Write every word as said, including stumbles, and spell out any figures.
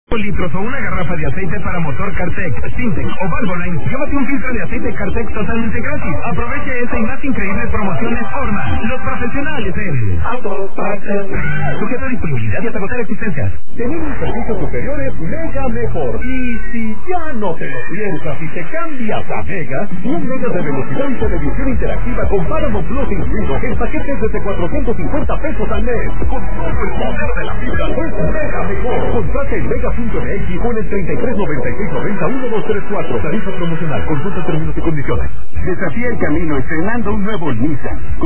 litros o una garrafa de aceite para motor Cartec, Sintec o Valvoline, llévate un filtro de aceite Cartec totalmente gratis. Aprovecha esta y más increíbles promociones Orma, los profesionales en Autopartes. Sujeta disponibilidad y hasta agotar existencias. Tener un servicio superior es mega mejor. Y si ya no te lo piensas y te cambias a Mega, un mega de velocidad y televisión interactiva con Paramount Plus incluido en paquetes desde cuatrocientos cincuenta pesos al mes. Con todo el poder de la fibra, es mega mejor. Contrata en mega punto m x o en el treinta y tres noventa y seis noventa uno dos tres cuatro. Tarifa promocional. Consulta términos y condiciones. Desafía el camino estrenando un nuevo Nissan.